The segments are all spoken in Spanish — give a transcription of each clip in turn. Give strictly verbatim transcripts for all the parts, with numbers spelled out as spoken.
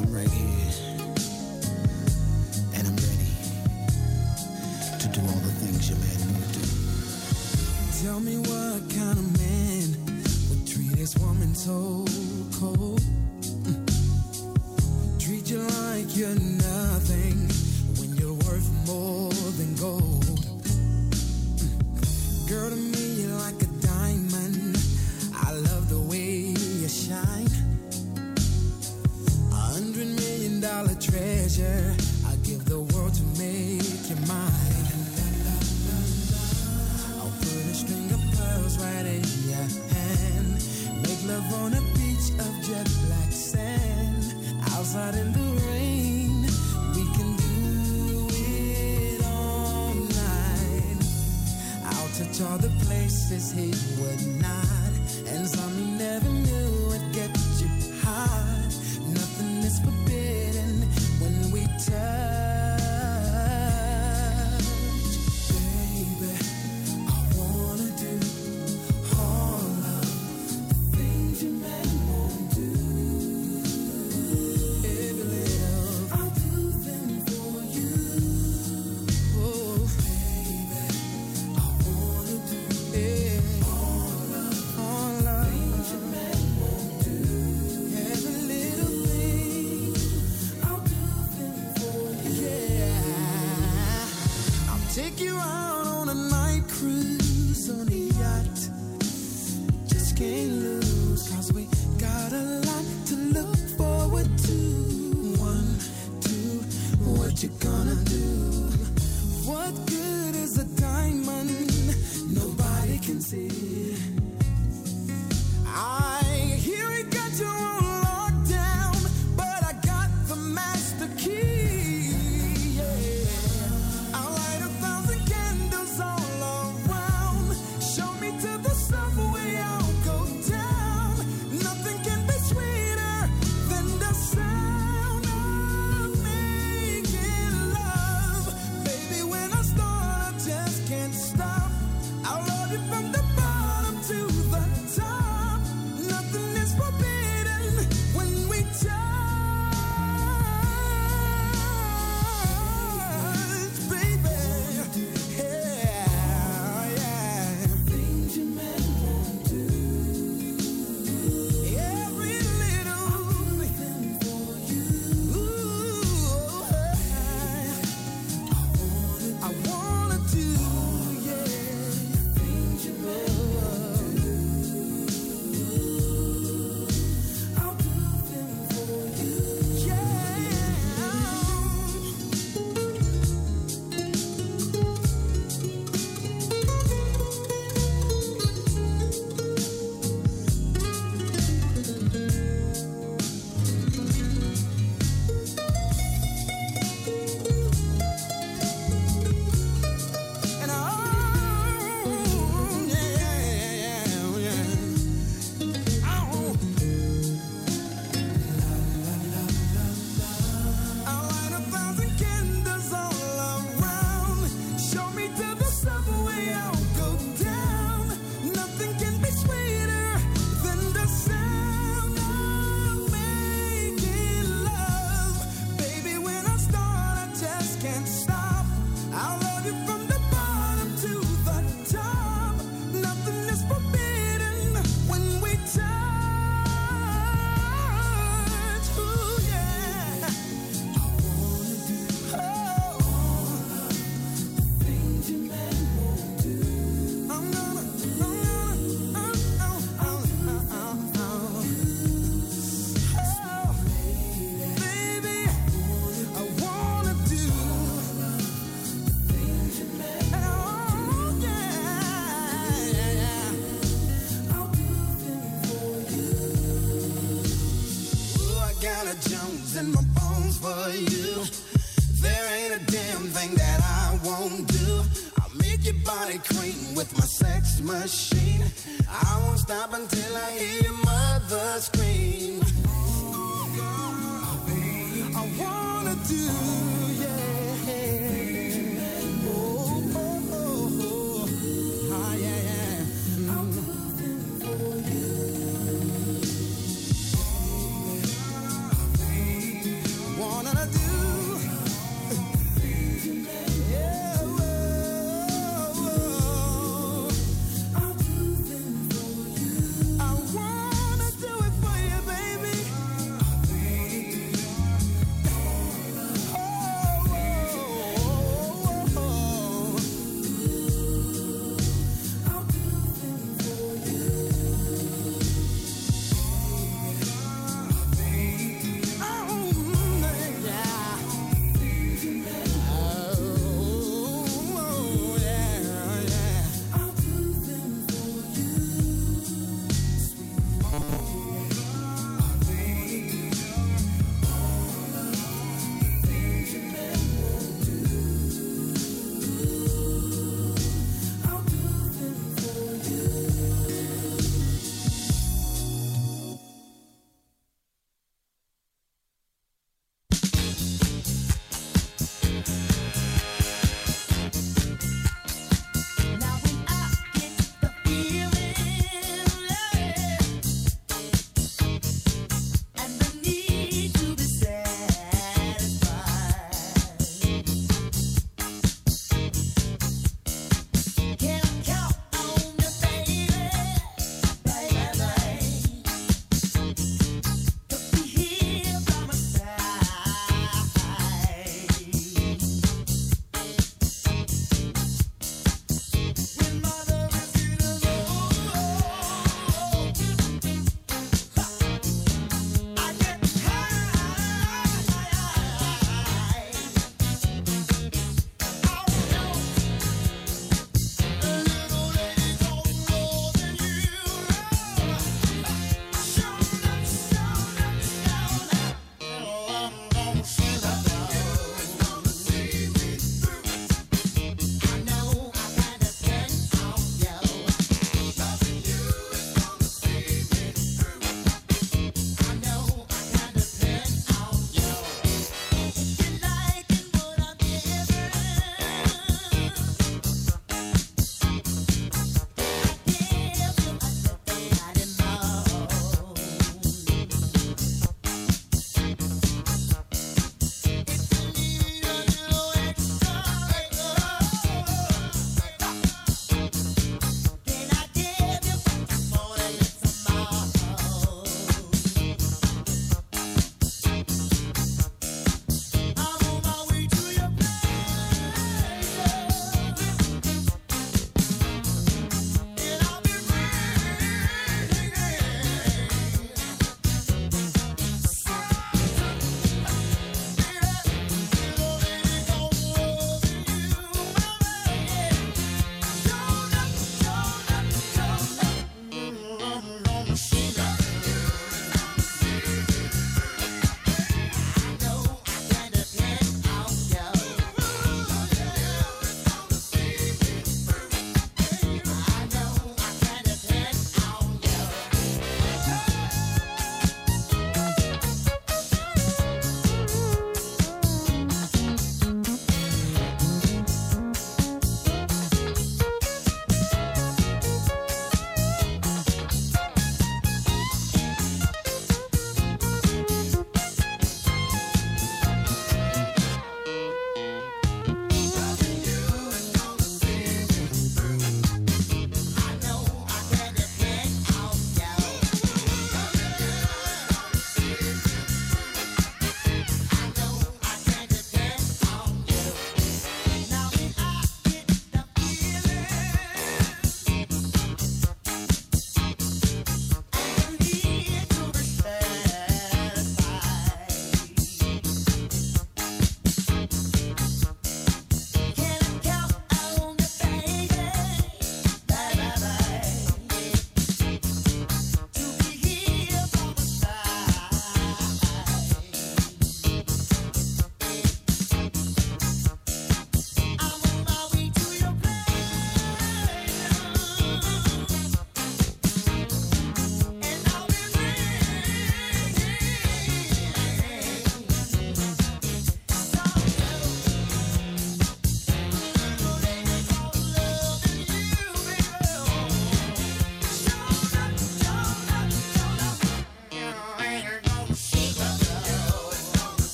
I'm right here. And I'm ready to do all the things your man would do. Tell me what kind of man would treat this woman so cold? Mm. Treat you like you're nothing when you're worth more than gold. Mm. Girl, to me you're like a diamond. I love the way you shine. A hundred million dollar treasure. I give the world to make you mine. I'll put a string of pearls right in your hand. Make love on a beach of jet black sand. Outside in the rain, we can do it all night. I'll touch all the places he would not, and some he never knew would get you hot. Nothing is forbidden when we touch. Baby, I wanna do all of the things your man won't do. Every little, I'll do them for you. Oh, baby, I wanna do it. All of, all of things your man won't do. Every little thing, I'll do them for you. Yeah, I'll take you out on a night cruise on a yacht. Just can't lose, cause we got a lot to look forward to. One, two, what you gonna do? What good is a diamond nobody can see? I hear it got you on lockdown, but I got the master key. Yeah, I'll light a thousand candles all around. Show me to the subway, I'll go down. Nothing can be sweeter than the sound of making love. Baby, when I start, I just can't stop. I'll love you from the bottom to the top. Nothing is forbidden when we touch, baby. Yeah, yeah. Things your man won't do. Every little thing for you. Ooh, I wanna do, yeah, things your man won't do. I'll do them for you, yeah. And oh, yeah, yeah, yeah, yeah. Oh. I'll light a thousand candles all around. Show me to the subway, I'll go down. Nothing can be sweeter than the sound of making love. Baby, when I start, I just can't stop. I'll love you from the bottom to the top. Nothing is forbidden when we touch. Ooh, yeah. I wanna do all of the things your man won't do. I'm gonna, I'm gonna, I'm, I'm, I'm, I'm, I'm, oh, baby, I wanna do things your man won't do. Oh, yeah, yeah, yeah. I'll do them for you. Ooh, I got a Jones in my bones for you. There ain't a damn thing that I won't do. I'll make your body cream with my sex machine. I won't stop until I hear your mother scream. I wanna do, yeah. Oh, oh, oh, oh. Ah, yeah, yeah. I'll do them for you.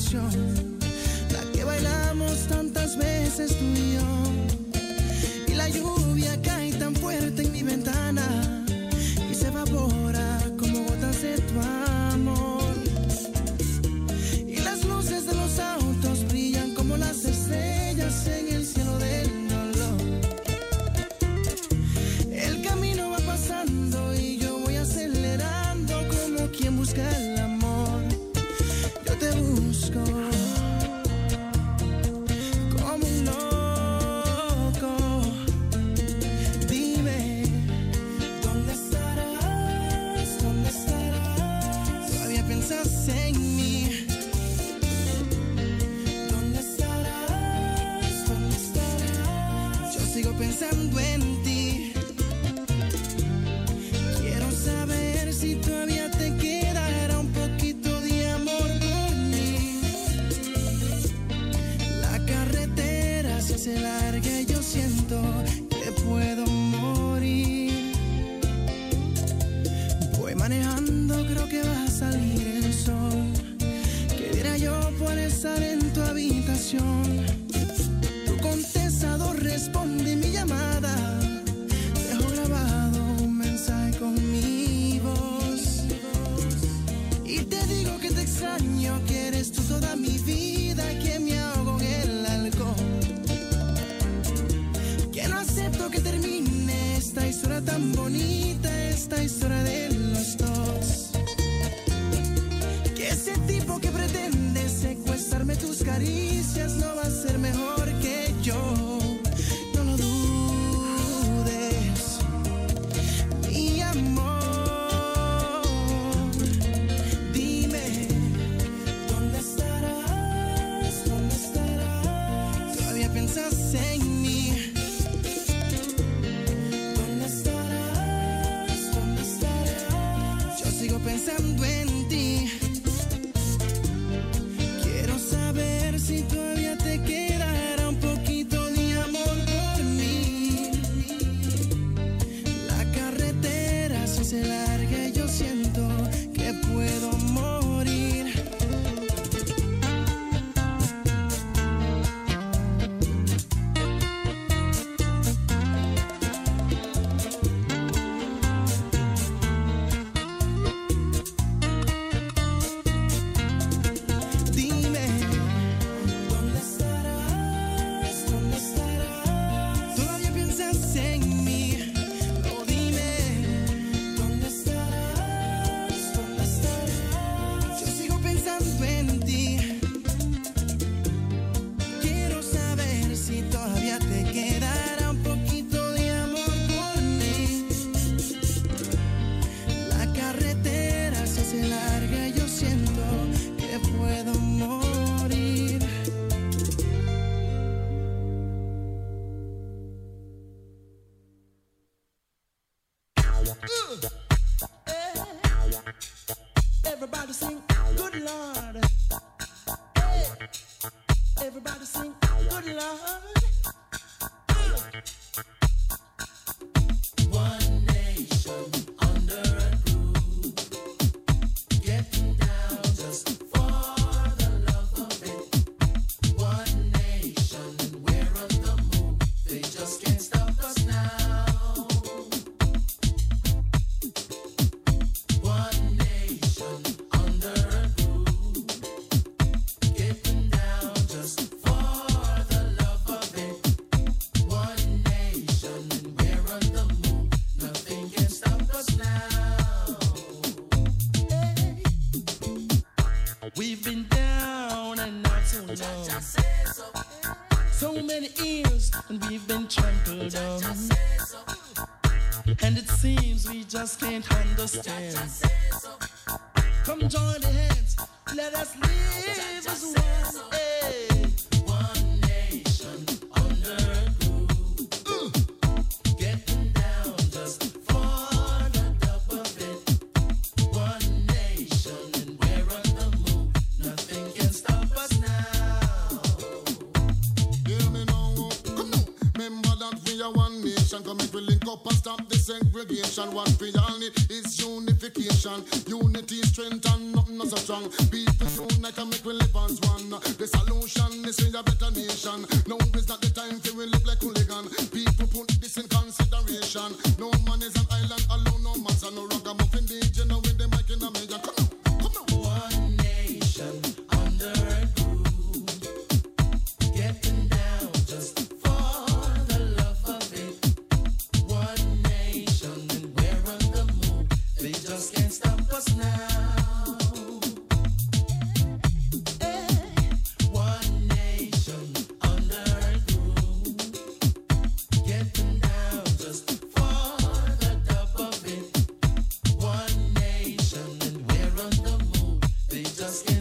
canción, la que bailamos tantas veces tú y yo. Y la lluvia cae tan fuerte en mi ventana y se evapora como gotas de tu amor. Y las luces de los autos brillan como las estrellas en el cielo del dolor. El camino va pasando y yo voy acelerando como quien busca el amor. Yo te busco como un loco. Dime, ¿dónde estarás? ¿Dónde estarás? Todavía piensas en mí. ¿Dónde estarás? ¿Dónde estarás? Yo sigo pensando en ti. Quiero saber si todavía te quedará un poquito de amor por mí. La carretera se hace larga y yo siento que puedo morir. Voy manejando, creo que va a salir el sol. ¿Qué diera yo por estar en tu habitación? Tu contestador responde mi llamada. Dejo grabado un mensaje con mi voz. Y te digo que te extraño, que eres tú toda mi vida, que me ahogo en el alcohol. Que no acepto que termine esta historia tan bonita, esta historia de los dos. Que ese tipo que pretende secuestrarme tus caricias no va a ser mejor que yo. No lo dudes, mi amor. Dime, ¿dónde estarás? ¿Dónde estarás? Todavía piensas en mí. ¿Dónde estarás? ¿Dónde estarás? Yo sigo pensando en ti. Quiero saber si todavía te quedará un poquito de amor por mí. La carretera se hace larga y yo siento que puedo morir. Dime, ¿dónde estarás? ¿Dónde estarás? Todavía piensas en mí. No, dime, ¿dónde estarás? ¿Dónde estarás? Yo sigo pensando en ti. Quiero saber si todavía te quedará un poquito de amor por mí. La carretera se hace larga y yo siento que puedo morir. Everybody sing, good Lord. Hey. Everybody sing, good Lord. One nation under a groove, getting down just for the love of it. One nation and we're on the move. They just can't stop us now. One nation under a groove, getting down just for the love of it. One nation and we're on the move. Nothing can stop us now. Hey. We've been down and not so long. So many years and we've been trampled on. And it seems we just can't understand. Come join the hands, let us live as one. Hey. One nation under a groove, uh. Getting down just for the dub of it. One nation and we're on the move. Nothing can stop us now. Hear me now, come now. Remember that we are one nation. Come make we link up and stop the segregation. What we all need is unification. Unity, strength and nothing not so strong. People unite and make we live as one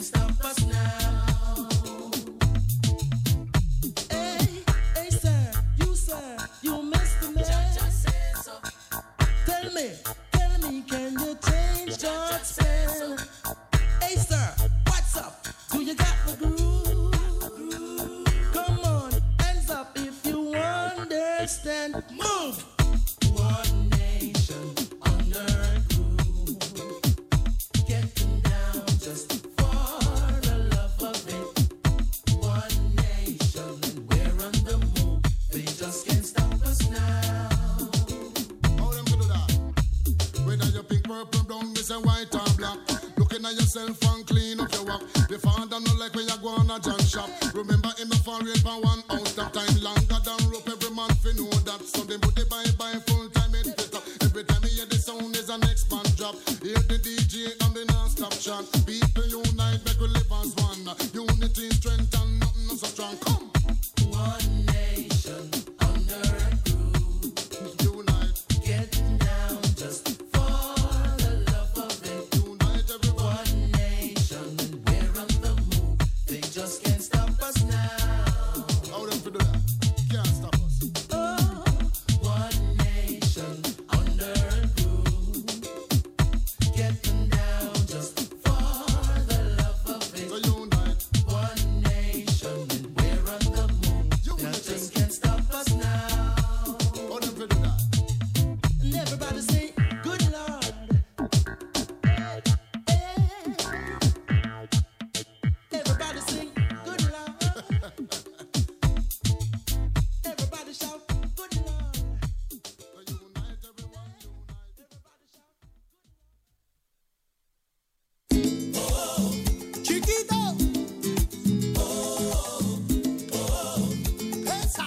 stop us now. Hey, hey, sir, you, sir, you Mister Man. Just say so. Tell me, tell me, can you change God's spell? Hey, sir, what's up? Do you got the groove? Come on, hands up if you understand. Move! One nation under a groove, getting down just for the love of it. One nation, and we're on the move. They just can't stop us now. How them to do that? Whether you pink, purple, brown, this and white or black. Looking at yourself and clean up your walk. The father no like when you go on a junk shop. Remember him a foreign for one house. That time longer than rope. Every man fi know that. So them put the bye bye full time it fit up. Every time you hear the sound is an next man drop. Hear the D J and the non-stop chant. People unite, make we live as one. Unity, strength and nothing so strong. Come. One nation under a groove, Unite, getting down just for the love of it. unite everyone. One nation, and we're on the move. They just can't stop us now. How them to do that? Can't stop us. Oh, one nation under a groove, getting down just for the love of So it. unite, One nation, and we're on the move. Nothing can stop us now. how them to do that? And everybody say, good Lord. Everybody sing, good Lord. Everybody shout, good Lord. So unite everyone, unite. Chiquito. Esa.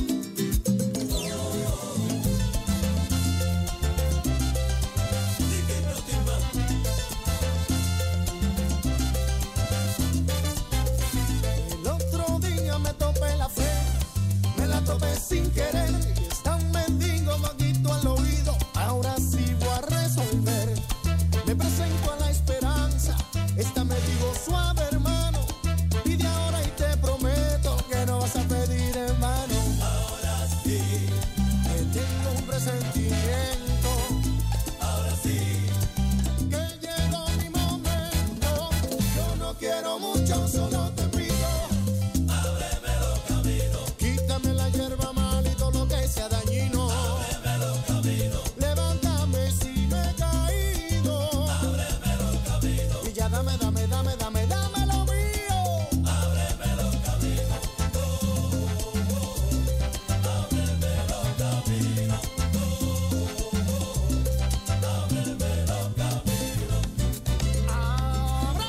El otro día me topé la fe, me la topé sin querer. Y está un mendigo vaguito al oído, ahora sí voy a resolver. Me presento a la esperanza, esta me digo suave hermano. Pide ahora y te prometo que no vas a pedir en vano. Ahora sí, que tengo un presentimiento. Ahora sí, que llegó mi momento. Yo no quiero mucho, solo te pido. Ábreme los caminos. Quítame la hierba mal y todo lo que sea dañino. Ábreme los caminos. Levántame si me he caído. Ábreme los caminos. Y ya dame, dame, dame, dame, dame lo mío. Ábreme los caminos. Oh, oh, oh. Ábreme los caminos. Oh, oh, oh. Ábreme los caminos. ¡Abre!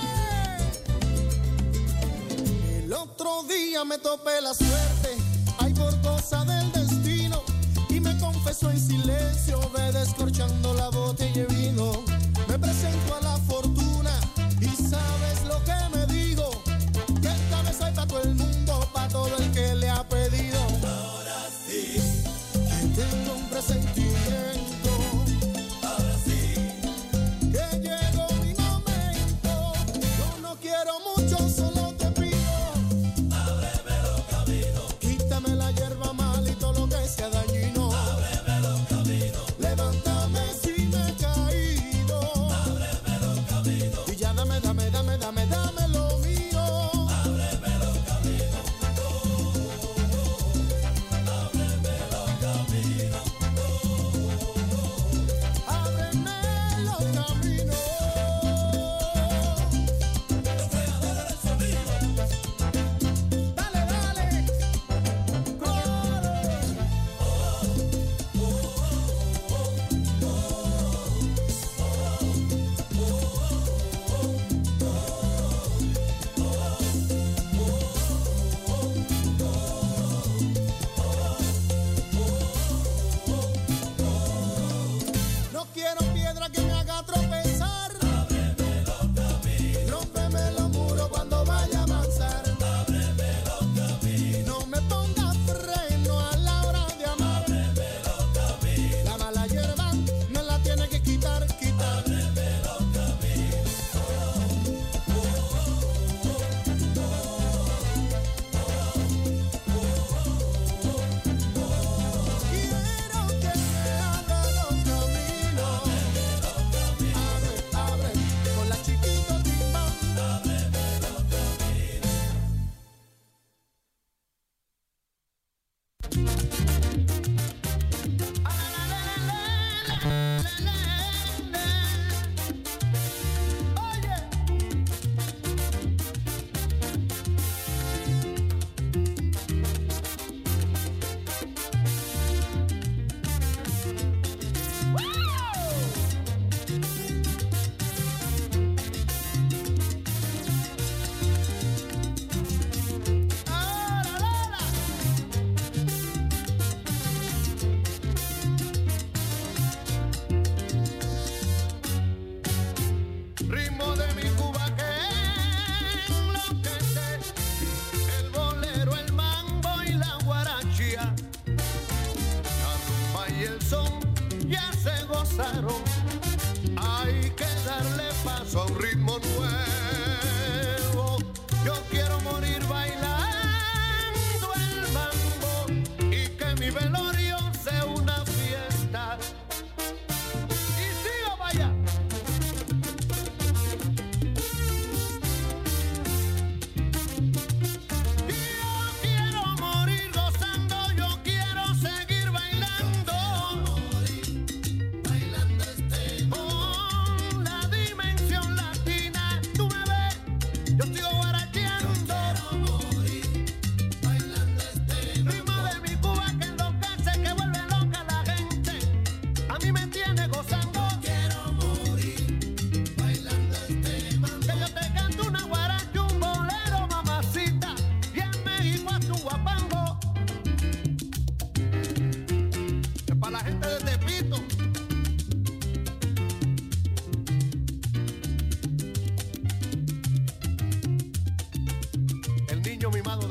El otro día me topé la suerte, ay por cosa del destino, y me confesó en silencio, ve descorchando la botella de vino. Me presento a la fortuna y sabes lo que me dijo, que esta vez hay para todo el mundo, para todo el que le ha pedido. Ahora sí, que tengo un presentimiento. Ahora sí, que llegó mi momento. Yo no quiero mucho, solo te pido. Ábreme los caminos. Quítame la hierba mal y todo lo que sea dañino. Ábreme los caminos. Levántame si me he caído. Ábreme los caminos. Y ya dame, dame, dame, dame, dame lo mío. Ábreme los caminos. Oh, oh, oh. Ábreme los caminos. Oh, oh, oh. Ábreme los caminos.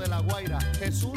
de La Guaira, Jesús.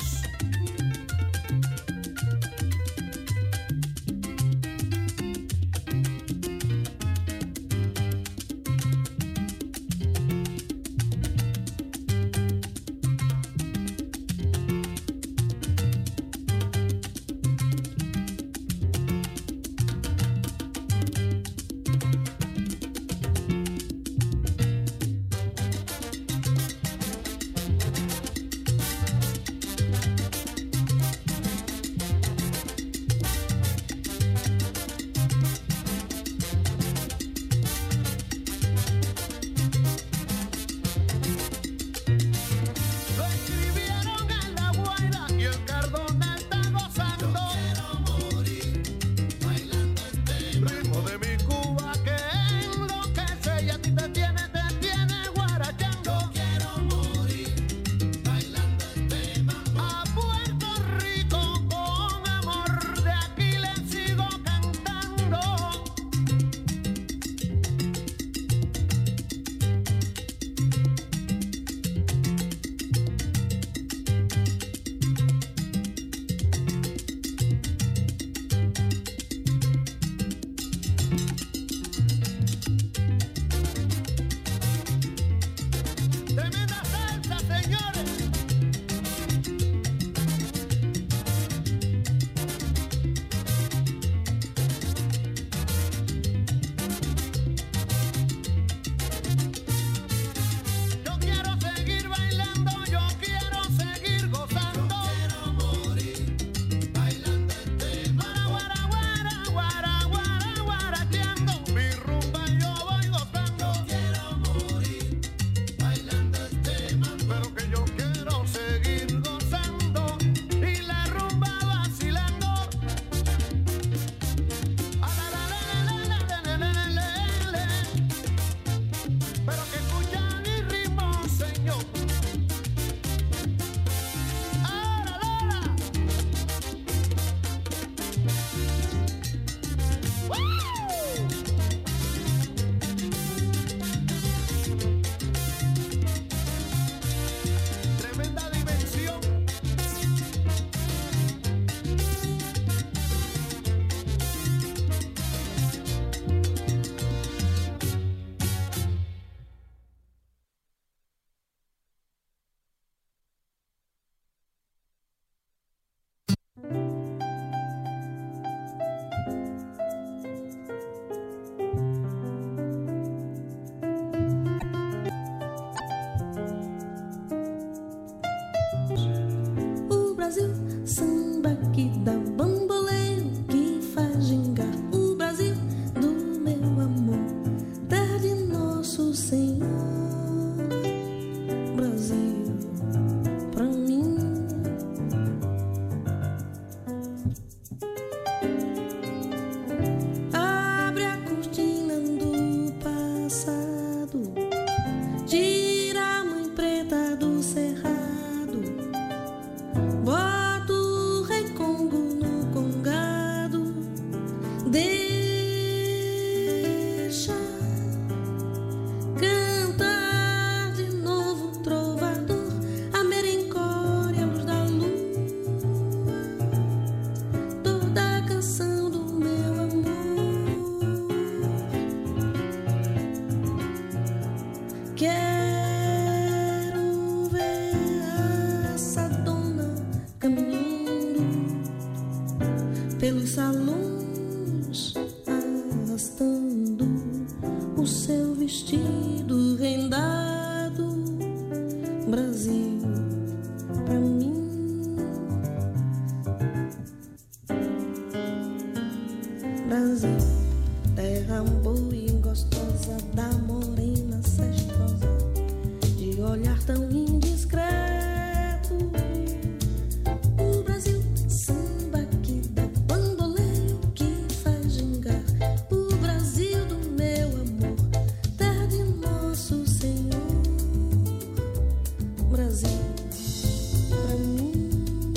pelos salões, arrastando o seu vestido rendado. Brasil, pra mim, Brasil, terra boa e gostosa da morena cestosa, de olhar tão indiscreto. O Brasil, samba que dá bandoleio, que faz gingar. O Brasil do meu amor, terra de nosso Senhor. Brasil, pra mim,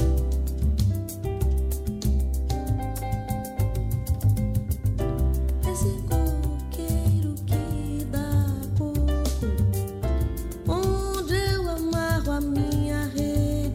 esse coqueiro que dá coco, onde eu amarro a minha rede.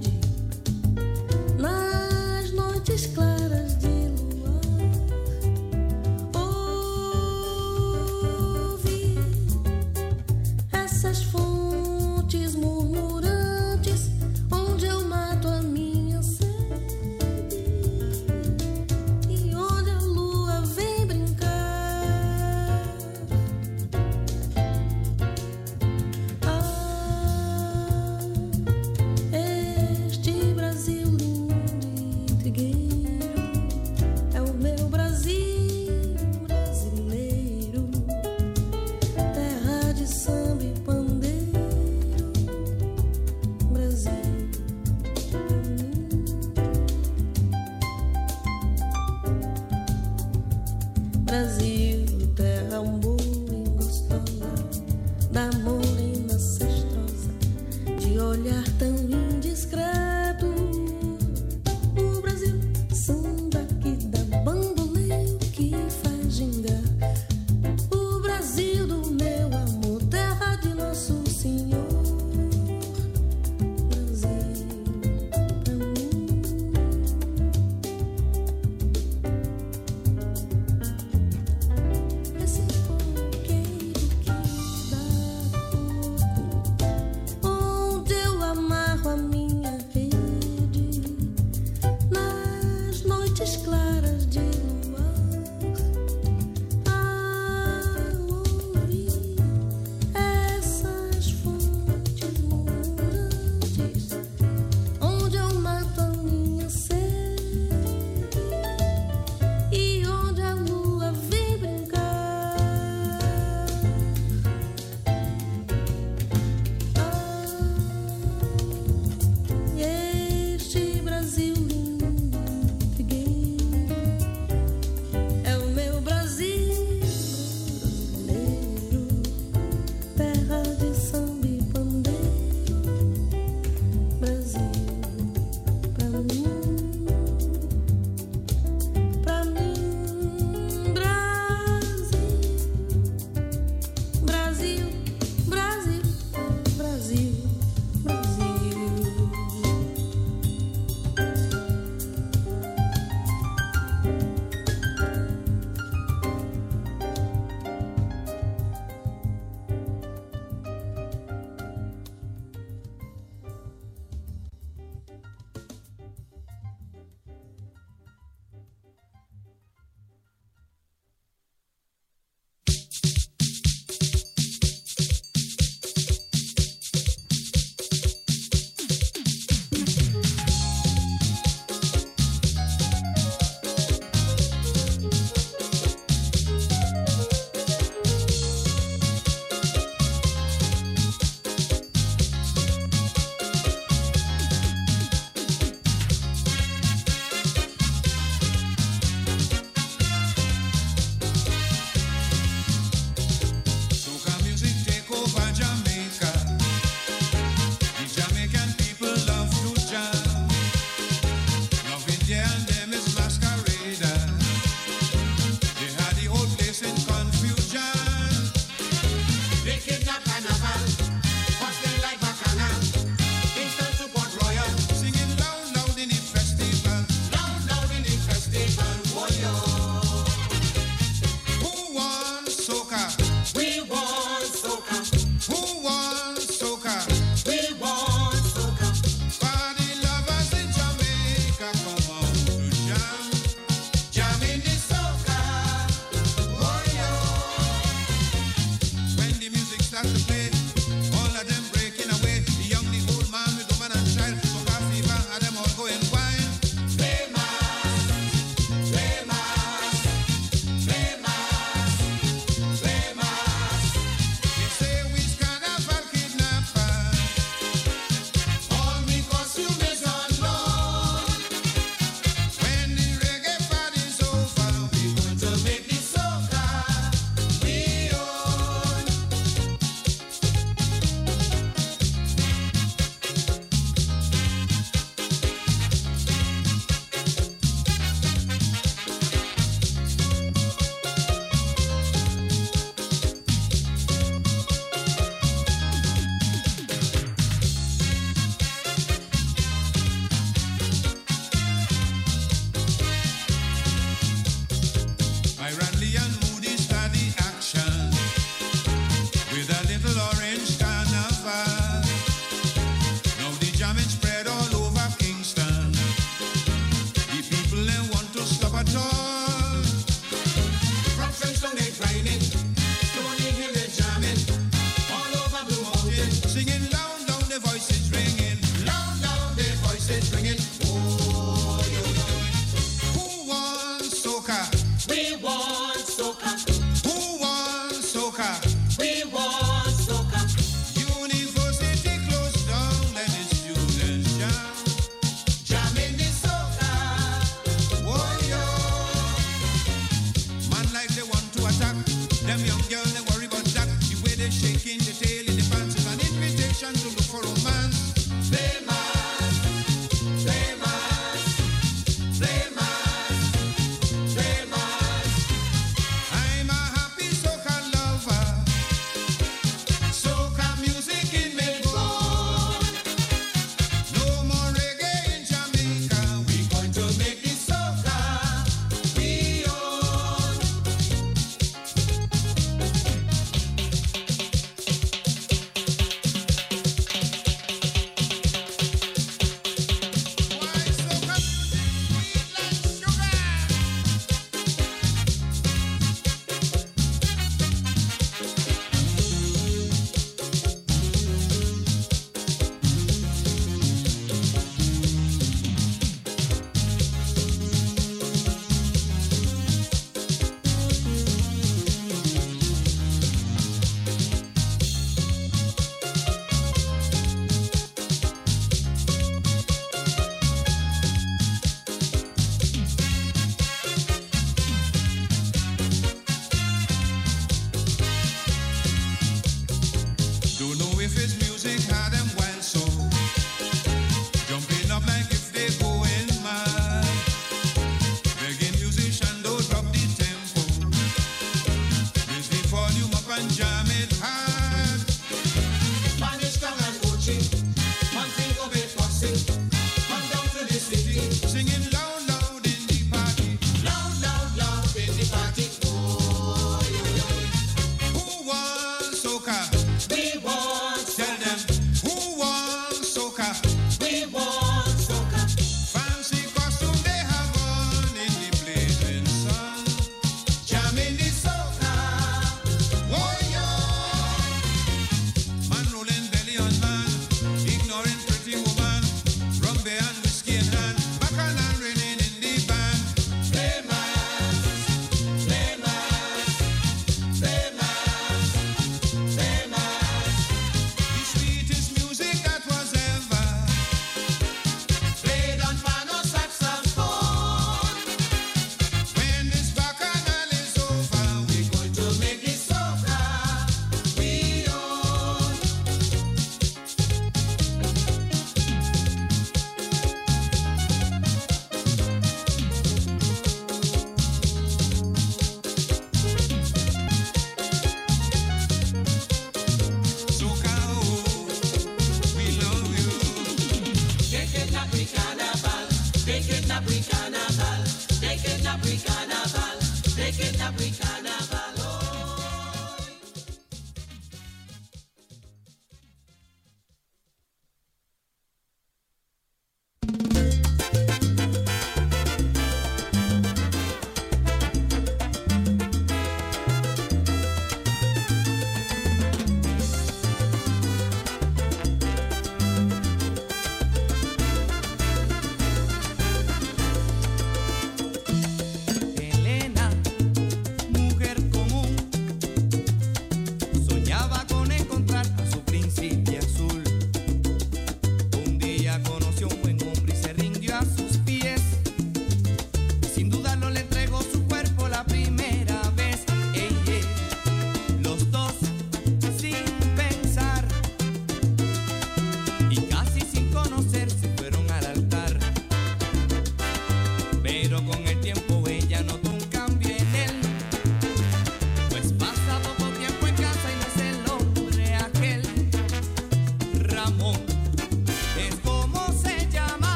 de olhar tão indiscreto. O Brasil, samba que dá bamboleio, que faz gingar. O Brasil do meu amor, terra de Nosso Senhor. Brasil pra mim. Esse coqueiro que dá pouco, onde eu amarro a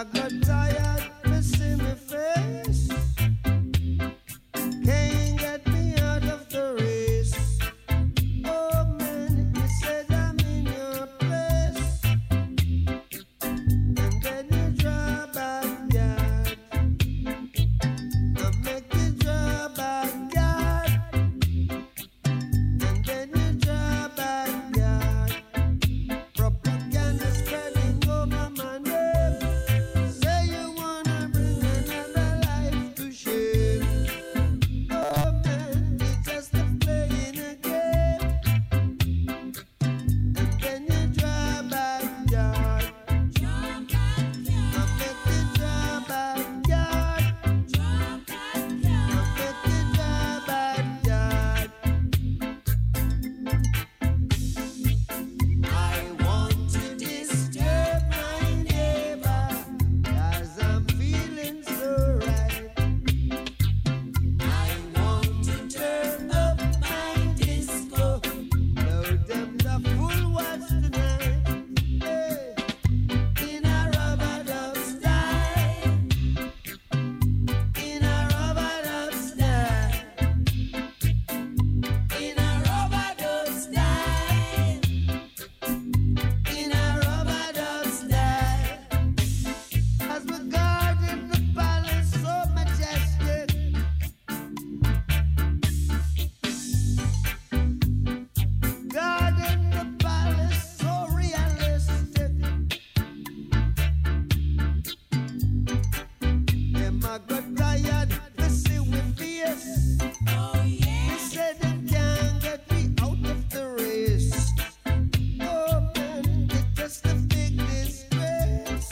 I got tired to see me face. Can't get me out of the race. Oh man, you said I'm in your place, and then you draw backyard. I make you draw backyard, and then you draw backyard. Propaganda spreading over my name. Say you wanna bring another life to shame. Oh man, you just a playing a game, and then you draw backyard. I make you draw backyard. I make you draw backyard. I want to disturb my neighbor, 'cause I'm feeling so right. I want to turn up my disco, load them the full watch tonight. Hey, in a rubber dub style, in a rubber dub style, in a rubber dub style, in a rubber dub style. As we guard in the palace so majestic, guard in the palace so realistic. Them a got tired to see we face. We said them can't get me out of the race. Oh man, it's just a big disgrace.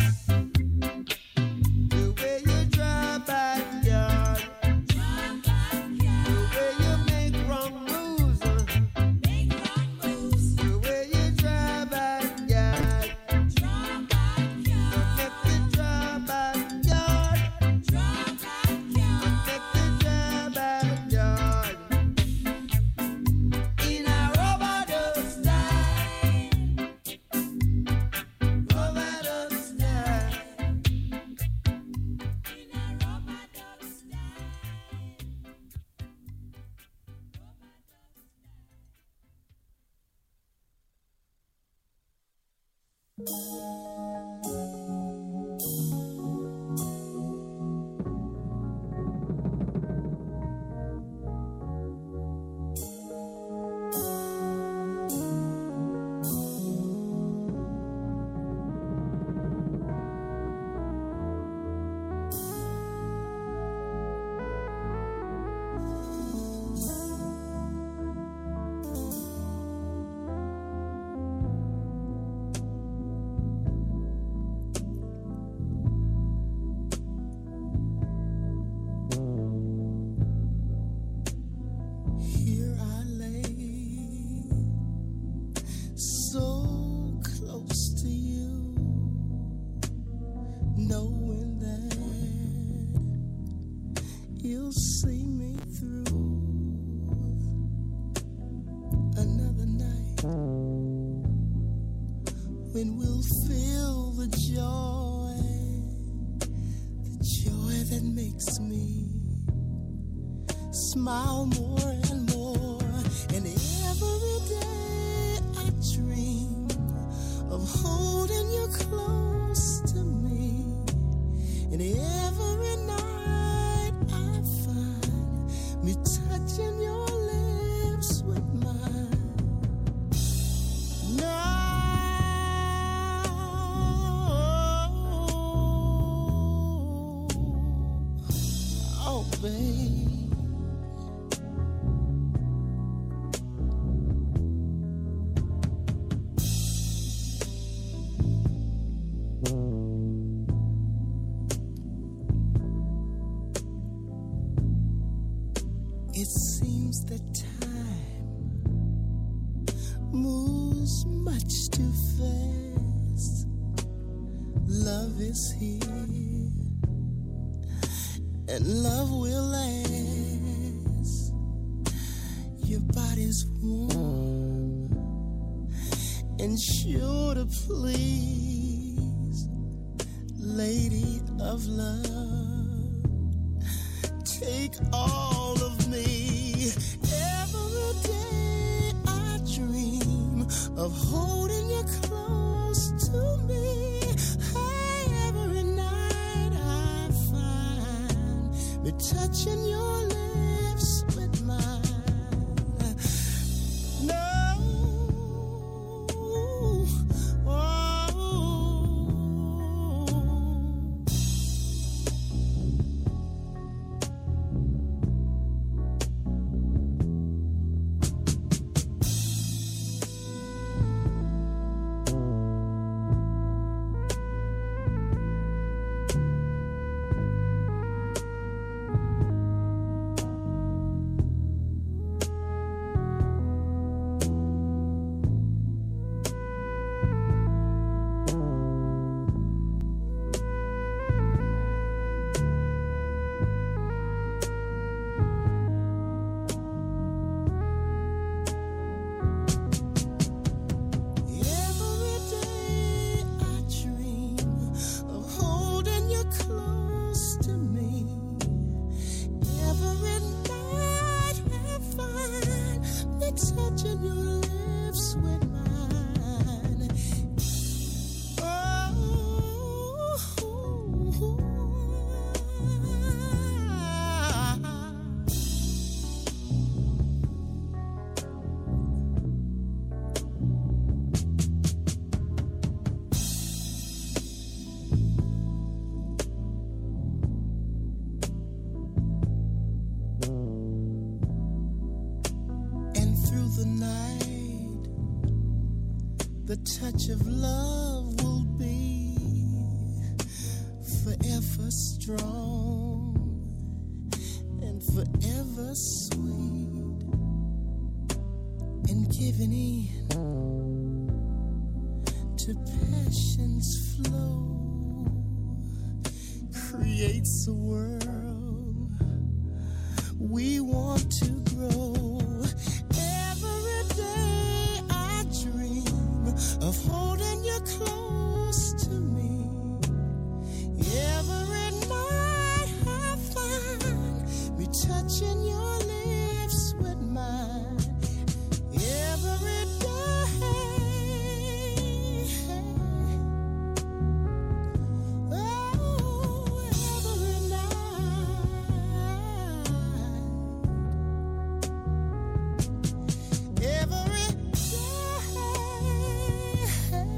The way you draw backyard, the way you make wrong moves, uh. the way you draw backyard, I make you draw backyard, I make you draw backyard. In a rubber dub style, rubber dub style. Here I lay, so close to you, knowing that you'll see me through another night when we'll feel the joy, the joy that makes me smile more and more. And every day I dream of holding you close to me. And every night I find me touching your lips with mine. Now, oh babe, it seems that time moves much too fast. Love is here, and love will last. Your body's warm and sure to please. lady of love, take all of me. Every day I dream of holding you close to me. Hey, every night I find me touching your lips with mine. The touch of love will be forever strong and forever sweet, and giving in to passion's flow creates a world we want to grow. Of holding you close to me. Every night I find me touching your lips with mine. Every day, oh, every night, every day.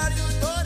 trabalho todo